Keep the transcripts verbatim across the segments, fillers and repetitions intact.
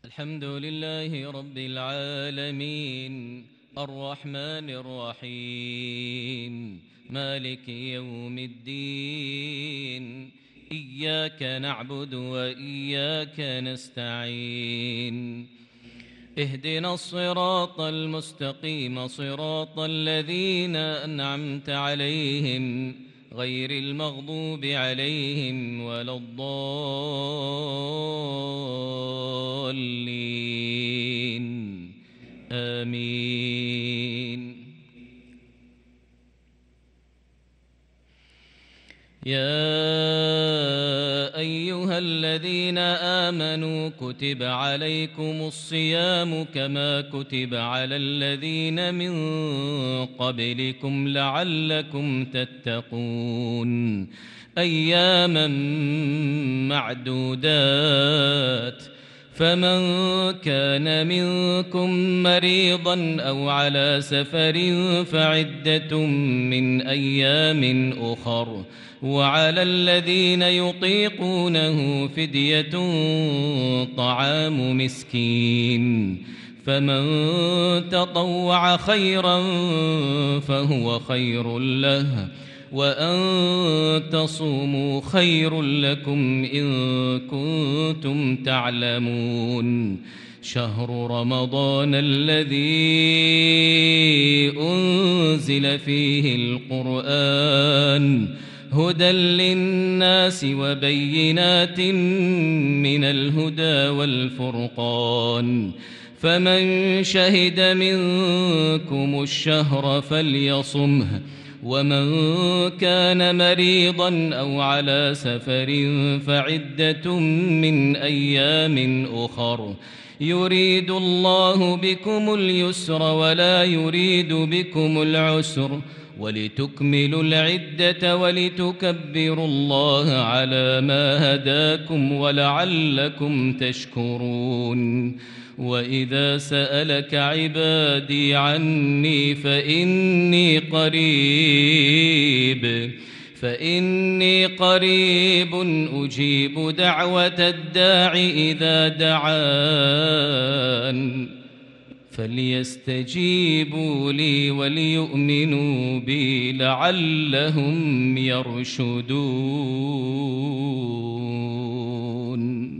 الحمد لله رب العالمين الرحمن الرحيم مالك يوم الدين إياك نعبد وإياك نستعين اهدنا الصراط المستقيم صراط الذين أنعمت عليهم غير المغضوب عليهم ولا الضالين آمين. يا أيها الذين آمنوا كتب عليكم الصيام كما كتب على الذين من قبلكم لعلكم تتقون أياما معدودات فمن كان منكم مريضا أو على سفر فعدة من أيام أخر وعلى الذين يطيقونه فدية طعام مسكين فمن تطوع خيرا فهو خير له وأن تصوموا خير لكم إن كنتم تعلمون شهر رمضان الذي أنزل فيه القرآن هدى للناس وبينات من الهدى والفرقان فمن شهد منكم الشهر فليصمه ومن كان مريضا أو على سفر فعدة من أيام أخر يريد الله بكم اليسر ولا يريد بكم العسر ولتكملوا العدة ولتكبروا الله على ما هداكم ولعلكم تشكرون وإذا سألك عبادي عني فإني قريب فإني قريب أجيب دعوة الداع إذا دعان فليستجيبوا لي وليؤمنوا بي لعلهم يرشدون.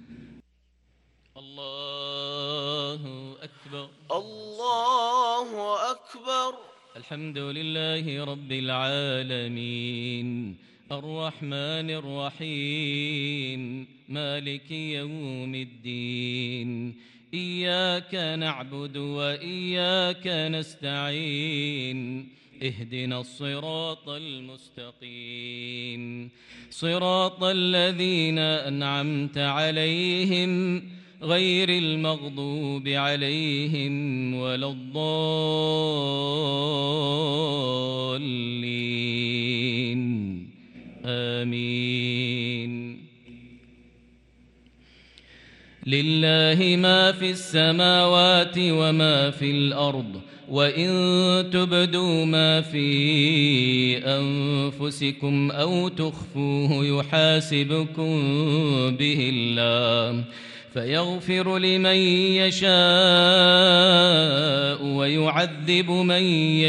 الله أكبر الله أكبر. الحمد لله رب العالمين الرحمن الرحيم مالك يوم الدين إياك نعبد وإياك نستعين اهدنا الصراط المستقيم صراط الذين أنعمت عليهم غير المغضوب عليهم ولا الضالين آمين. لله ما في السماوات وما في الأرض وإن تبدوا ما في أنفسكم أو تخفوه يحاسبكم به الله فيغفر لمن يشاء ويعذب من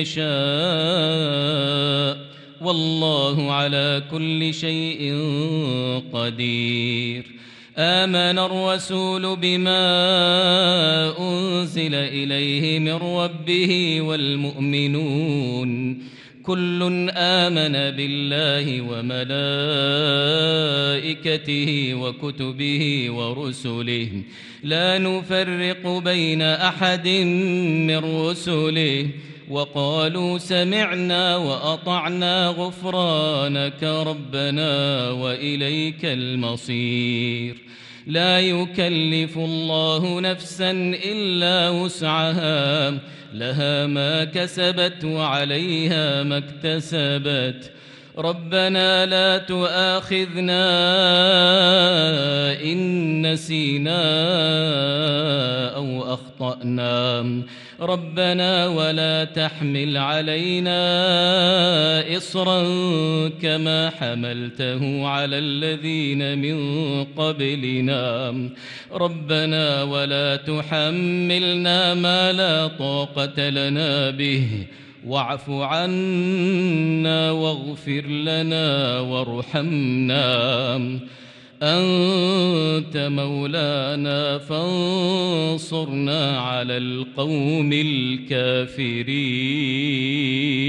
يشاء والله على كل شيء قدير. آمن الرسول بما أنزل إليه من ربه والمؤمنون كل آمن بالله وملائكته وكتبه ورسله لا نفرق بين أحد من رسله وقالوا سمعنا وأطعنا غفرانك ربنا وإليك المصير. لا يكلف الله نفسا إلا وسعها لها ما كسبت وعليها ما اكتسبت ربنا لا تؤاخذنا إن نسينا أو أخطأنا ربنا ولا تحمل علينا إصرا كما حملته على الذين من قبلنا ربنا ولا تحملنا ما لا طاقة لنا به واعف عنا واغفر لنا وارحمنا أنت مولانا فانصرنا على القوم الكافرين.